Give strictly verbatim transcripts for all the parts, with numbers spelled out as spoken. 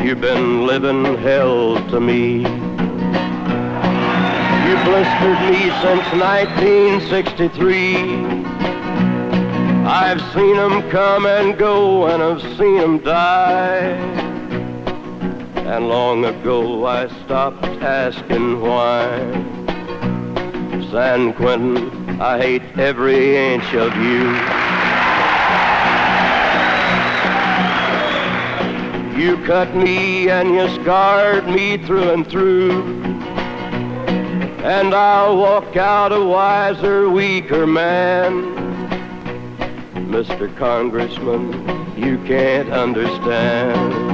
You've been living hell to me. You blistered me since nineteen sixty-three. I've seen 'em come and go, and I've seen 'em die. And long ago I stopped asking why. San Quentin, I hate every inch of you. You cut me and you scarred me through and through. And I'll walk out a wiser, weaker man. Mister Congressman, you can't understand.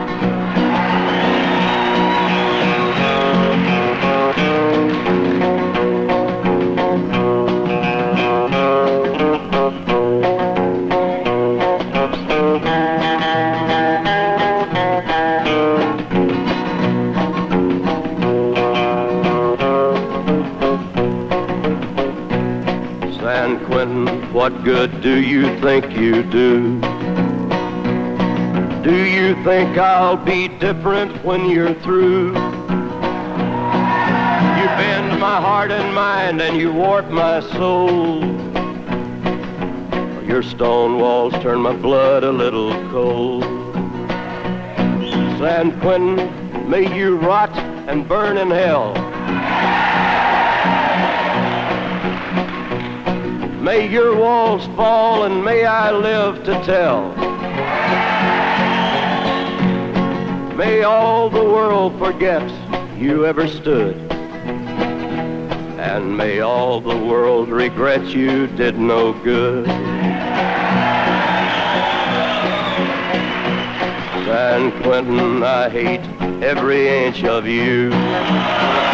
San Quentin, what good do you think you do? Do you think I'll be different when you're through? You bend my heart and mind and you warp my soul. Your stone walls turn my blood a little cold. San Quentin, may you rot and burn in hell. May your walls fall and may I live to tell. May all the world forget you ever stood. And may all the world regret you did no good. San Quentin, I hate every inch of you.